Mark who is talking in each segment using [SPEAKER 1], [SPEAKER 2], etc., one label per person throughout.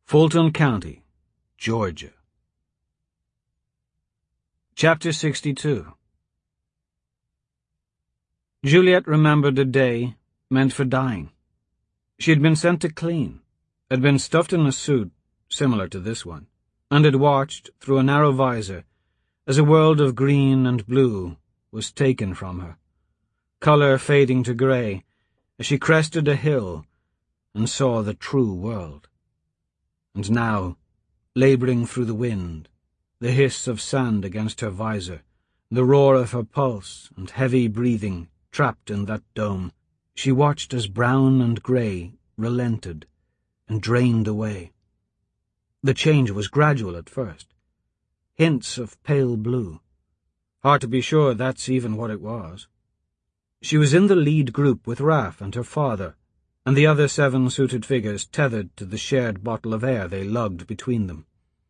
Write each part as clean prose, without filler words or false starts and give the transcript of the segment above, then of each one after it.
[SPEAKER 1] Fulton County, Georgia. Chapter 62. Juliet remembered a day meant for dying. She had been sent to clean, had been stuffed in a suit similar to this one, and had watched through a narrow visor as a world of green and blue was taken from her, colour fading to grey as she crested a hill and saw the true world. And now, labouring through the wind, the hiss of sand against her visor, the roar of her pulse and heavy breathing trapped in that dome, she watched as brown and grey relented and drained away. The change was gradual at first. Hints of pale blue. Hard to be sure that's even what it was. She was in the lead group with Raph and her father, and the other 7 suited figures tethered to the shared bottle of air they lugged between them.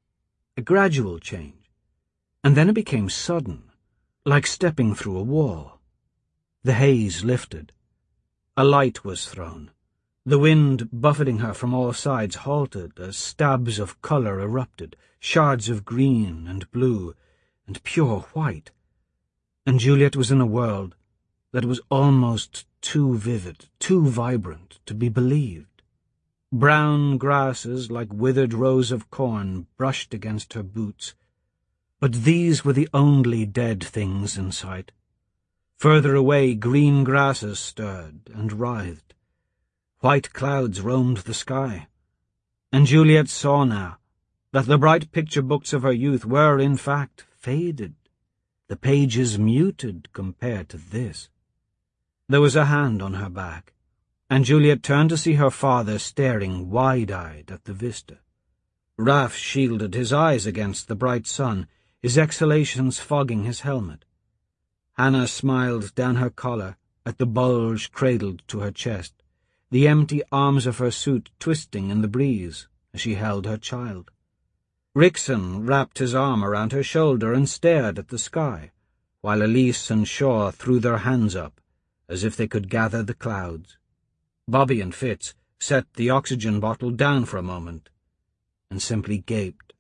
[SPEAKER 1] A gradual change, and then it became sudden, like stepping through a wall. The haze lifted. A light was thrown. The wind, buffeting her from all sides, halted as stabs of colour erupted, shards of green and blue and pure white, and Juliet was in a world that was almost too vivid, too vibrant to be believed. Brown grasses like withered rows of corn brushed against her boots, but these were the only dead things in sight. Further away, green grasses stirred and writhed. White clouds roamed the sky, and Juliet saw now that the bright picture books of her youth were, in fact, faded, the pages muted compared to this. There was a hand on her back, and Juliet turned to see her father staring wide-eyed at the vista. Raph shielded his eyes against the bright sun, his exhalations fogging his helmet. Hannah smiled down her collar at the bulge cradled to her chest, the empty arms of her suit twisting in the breeze as she held her child. Rickson wrapped his arm around her shoulder and stared at the sky, while Elise and Shaw threw their hands up as if they could gather the clouds. Bobby and Fitz set the oxygen bottle down for a moment and simply gaped.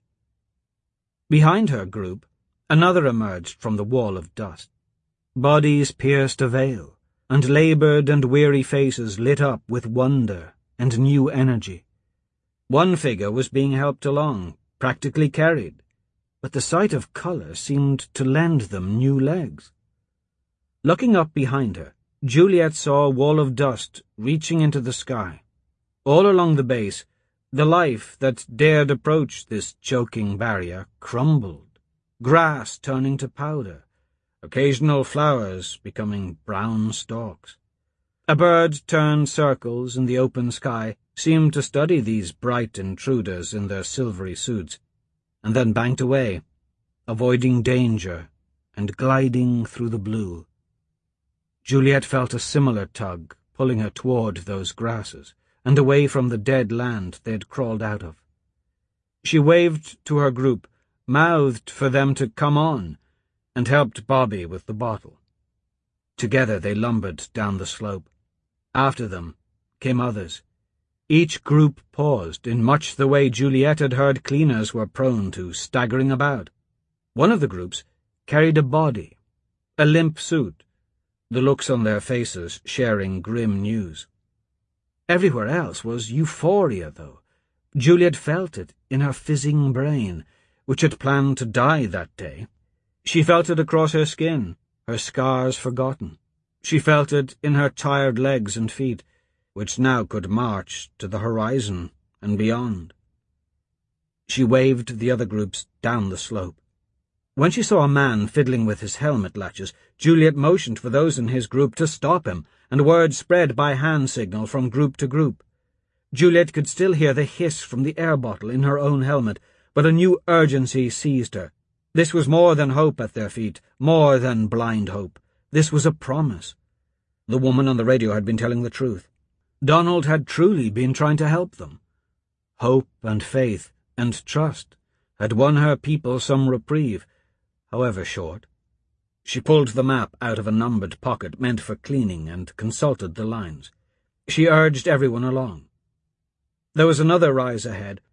[SPEAKER 1] Behind her group, another emerged from the wall of dust. Bodies pierced a veil, and laboured and weary faces lit up with wonder and new energy. One figure was being helped along, practically carried, but the sight of colour seemed to lend them new legs. Looking up behind her, Juliet saw a wall of dust reaching into the sky. All along the base, the life that dared approach this choking barrier crumbled, grass turning to powder, occasional flowers becoming brown stalks. A bird turned circles in the open sky, seemed to study these bright intruders in their silvery suits, and then banked away, avoiding danger and gliding through the blue. Juliet felt a similar tug pulling her toward those grasses and away from the dead land they had crawled out of. She waved to her group, mouthed for them to come on, and helped Bobby with the bottle. Together they lumbered down the slope. After them came others. Each group paused in much the way Juliet had heard cleaners were prone to, staggering about. One of the groups carried a body, a limp suit, the looks on their faces sharing grim news. Everywhere else was euphoria, though. Juliet felt it in her fizzing brain, which had planned to die that day. She felt it across her skin, her scars forgotten. She felt it in her tired legs and feet, which now could march to the horizon and beyond. She waved the other groups down the slope. When she saw a man fiddling with his helmet latches, Juliet motioned for those in his group to stop him, and word spread by hand signal from group to group. Juliet could still hear the hiss from the air bottle in her own helmet, but a new urgency seized her. This was more than hope at their feet, more than blind hope. This was a promise. The woman on the radio had been telling the truth. Donald had truly been trying to help them. Hope and faith and trust had won her people some reprieve, however short. She pulled the map out of a numbered pocket meant for cleaning and consulted the lines. She urged everyone along. There was another rise ahead,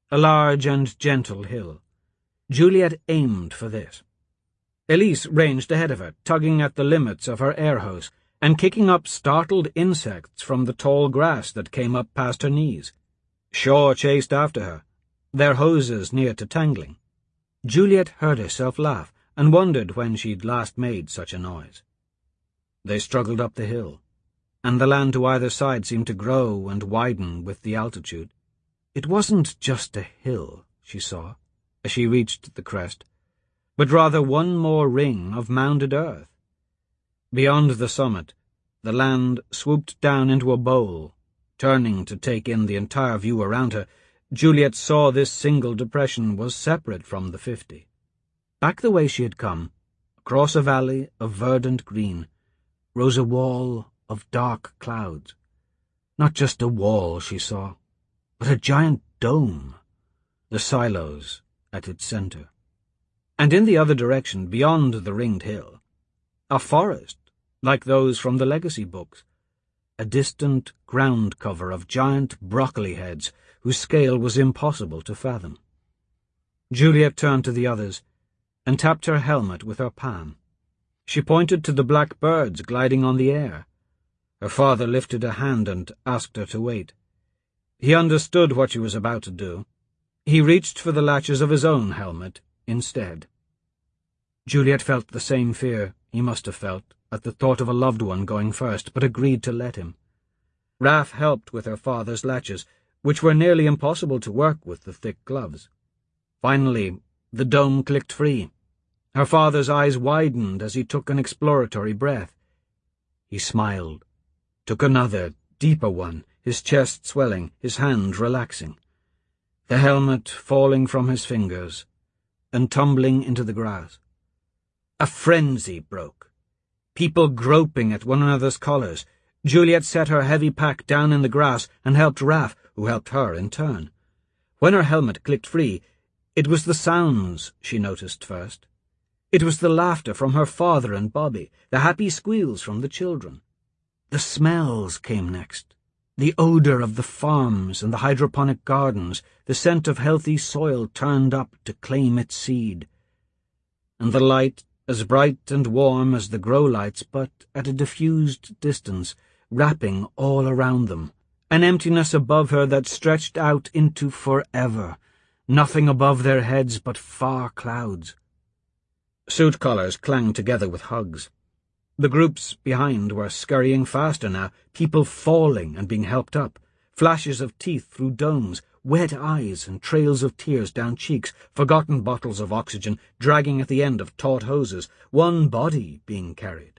[SPEAKER 1] a large and gentle hill. Juliet aimed for this. Elise ranged ahead of her, tugging at the limits of her air hose, and kicking up startled insects from the tall grass that came up past her knees. Shaw chased after her, their hoses near to tangling. Juliet heard herself laugh, and wondered when she'd last made such a noise. They struggled up the hill, and the land to either side seemed to grow and widen with the altitude. It wasn't just a hill, she saw, as she reached the crest, but rather one more ring of mounded earth. Beyond the summit, the land swooped down into a bowl. Turning to take in the entire view around her, Juliet saw this single depression was separate from the 50. Back the way she had come, across a valley of verdant green, rose a wall of dark clouds. Not just a wall, she saw, but a giant dome, the silos at its center. And in the other direction, beyond the ringed hill, a forest, like those from the legacy books, a distant ground cover of giant broccoli heads whose scale was impossible to fathom. Juliet turned to the others and tapped her helmet with her palm. She pointed to the black birds gliding on the air. Her father lifted a hand and asked her to wait. He understood what she was about to do. He reached for the latches of his own helmet instead. Juliet felt the same fear he must have felt at the thought of a loved one going first, but agreed to let him. Raph helped with her father's latches, which were nearly impossible to work with the thick gloves. Finally, the dome clicked free. Her father's eyes widened as he took an exploratory breath. He smiled, took another, deeper one, his chest swelling, his hand relaxing. The helmet falling from his fingers and tumbling into the grass. A frenzy broke. People groping at one another's collars. Juliet set her heavy pack down in the grass and helped Raph, who helped her in turn. When her helmet clicked free, it was the sounds she noticed first. It was the laughter from her father and Bobby, the happy squeals from the children. The smells came next. The odor of the farms and the hydroponic gardens, the scent of healthy soil turned up to claim its seed. And the light, as bright and warm as the grow lights, but at a diffused distance, wrapping all around them, an emptiness above her that stretched out into forever, nothing above their heads but far clouds. Suit collars clanged together with hugs. The groups behind were scurrying faster now, people falling and being helped up, flashes of teeth through domes, wet eyes and trails of tears down cheeks, forgotten bottles of oxygen dragging at the end of taut hoses, one body being carried.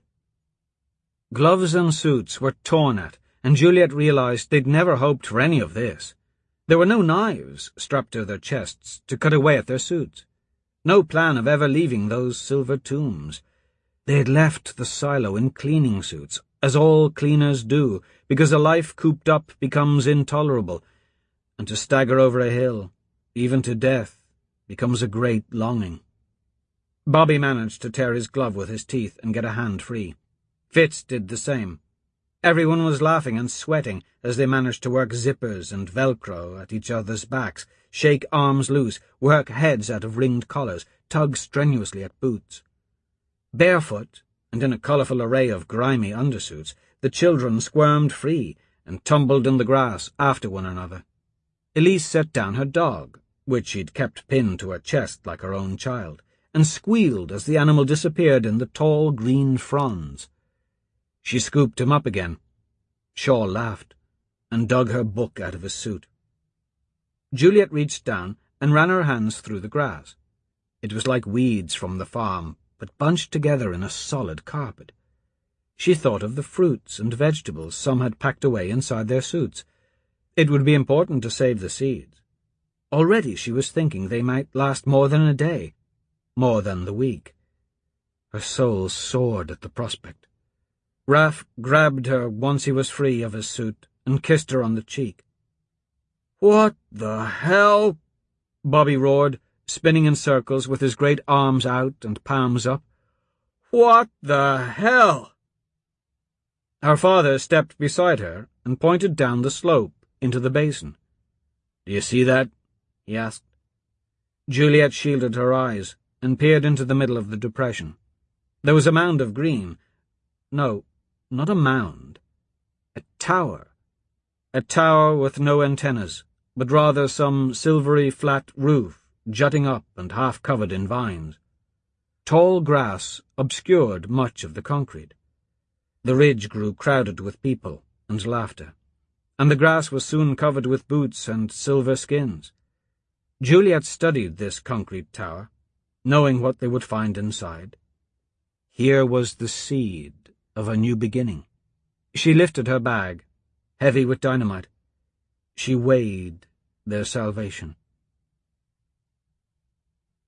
[SPEAKER 1] Gloves and suits were torn at, and Juliet realized they'd never hoped for any of this. There were no knives strapped to their chests to cut away at their suits. No plan of ever leaving those silver tombs. They had left the silo in cleaning suits, as all cleaners do, because a life cooped up becomes intolerable, and to stagger over a hill, even to death, becomes a great longing. Bobby managed to tear his glove with his teeth and get a hand free. Fitz did the same. Everyone was laughing and sweating as they managed to work zippers and Velcro at each other's backs, shake arms loose, work heads out of ringed collars, tug strenuously at boots. Barefoot, and in a colourful array of grimy undersuits, the children squirmed free and tumbled in the grass after one another. Elise set down her dog, which she'd kept pinned to her chest like her own child, and squealed as the animal disappeared in the tall green fronds. She scooped him up again. Shaw laughed, and dug her book out of his suit. Juliet reached down and ran her hands through the grass. It was like weeds from the farm, but bunched together in a solid carpet. She thought of the fruits and vegetables some had packed away inside their suits. It would be important to save the seeds. Already she was thinking they might last more than a day, more than the week. Her soul soared at the prospect. Raph grabbed her once he was free of his suit and kissed her on the cheek. "What the hell?" Bobby roared, spinning in circles with his great arms out and palms up. "What the hell?" Her father stepped beside her and pointed down the slope into the basin. "Do you see that?" he asked. Juliet shielded her eyes and peered into the middle of the depression. There was a mound of green. No, not a mound. A tower. A tower with no antennas, but rather some silvery flat roof jutting up and half covered in vines. Tall grass obscured much of the concrete. The ridge grew crowded with people and laughter, and the grass was soon covered with boots and silver skins. Juliet studied this concrete tower, knowing what they would find inside. Here was the seed of a new beginning. She lifted her bag, heavy with dynamite. She weighed their salvation.